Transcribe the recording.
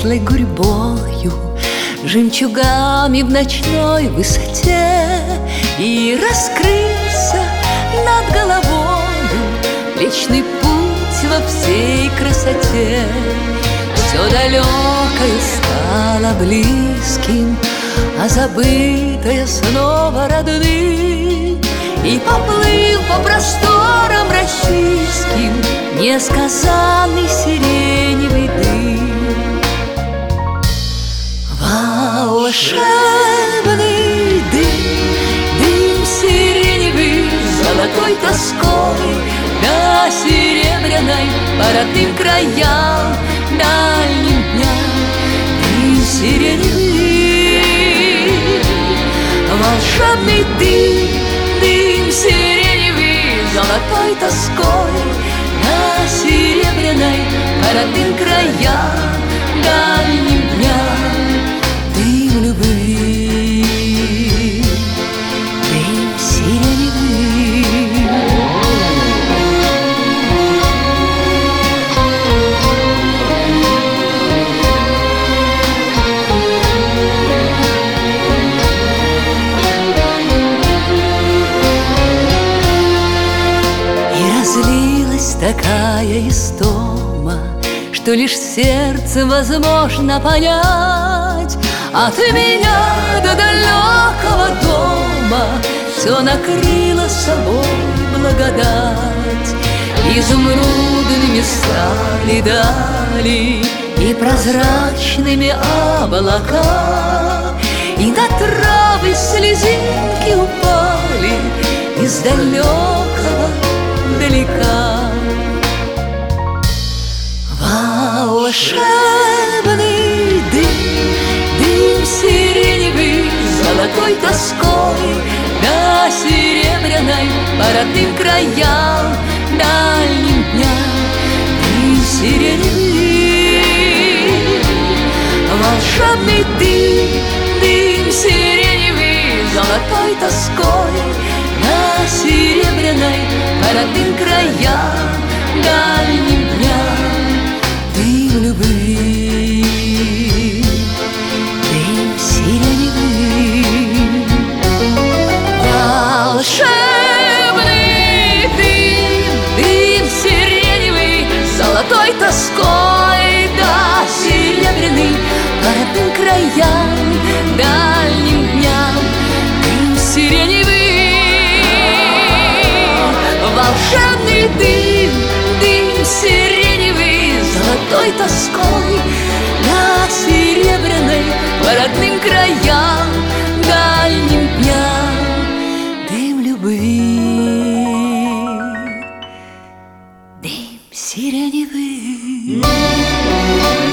светлой гурьбою, жемчугами в ночной высоте, и раскрылся над головою Млечный Путь во всей красоте. Все далекое стало близким, а забытое снова родным, и поплыл по просторам российским несказанный сиреневый дым. Волшебный дым, дым сиреневый, золотой тоской на серебряной по родным краям, дальним дням. Дым сиреневый, волшебный дым, дым сиреневый, золотой тоской на серебряной по родным краям, дальним дням. Дым любви, дым сиреневый. И разлилась такая истома, что лишь сердцем возможно понять. От меня до далекого дома все накрыло собой благодать. Изумрудными стали дали и прозрачными облака, и на травы слезинки упали из далекого далека. Волшебный дым, дым сиреневый, золотой тоской на серебряной по родным краям, дальним дням. Дым сиреневый, волшебный дым, дым сиреневый, золотой тоской на серебряной по родным краям, дальним дням. Дым любви, дым сиреневый, волшебный дым, дым сиреневый, золотой тоской да серебряный по родным краям, дальним дням. Дым сиреневый, волшебный дым, дым сиреневый, золотой тоской на серебряной по родным краям, дальним дням. Дым любви, дым сиреневый.